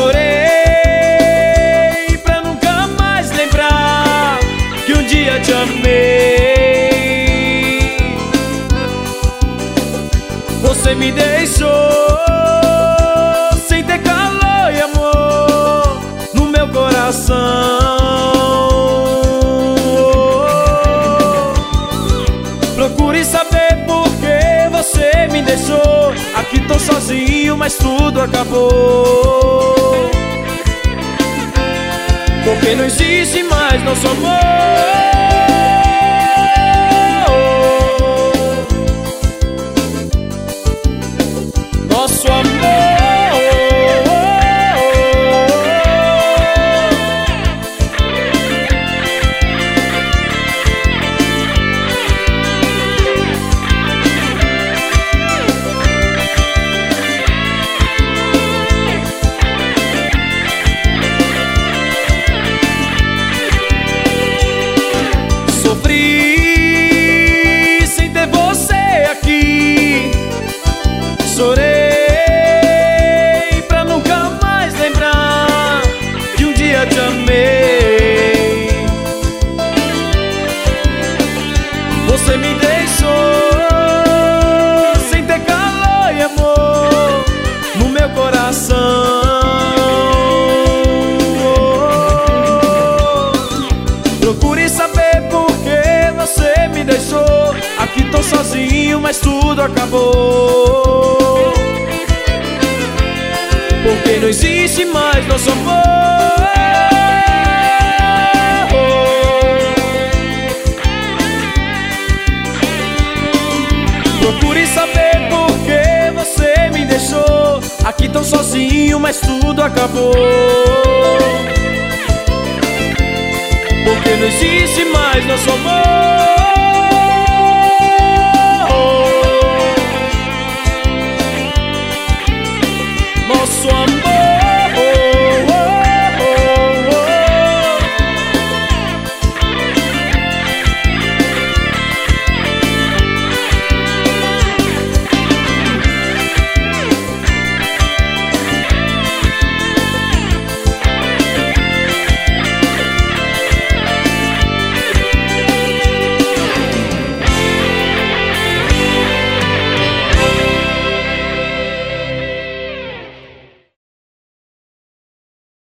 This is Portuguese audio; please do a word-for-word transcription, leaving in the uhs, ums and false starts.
Chorei pra nunca mais lembrar que um dia te amei. Você me deixou sem ter calor e amor no meu coração. Procure saber por que você me deixou. Aqui tô sozinho, mas tudo acabou. Porque não existe mais nosso amor. Nosso amor. Sofri sem ter você aqui. Chorei pra nunca mais lembrar que um dia te amei. Você me deixou sem ter calor e amor no meu coração. Procure saber por que você me deixou. Aqui tô sozinho, mas tudo acabou. Porque não existe mais nosso amor. Procure saber por que você me deixou. Aqui tô sozinho, mas tudo acabou. Porque não existe mais nosso amor.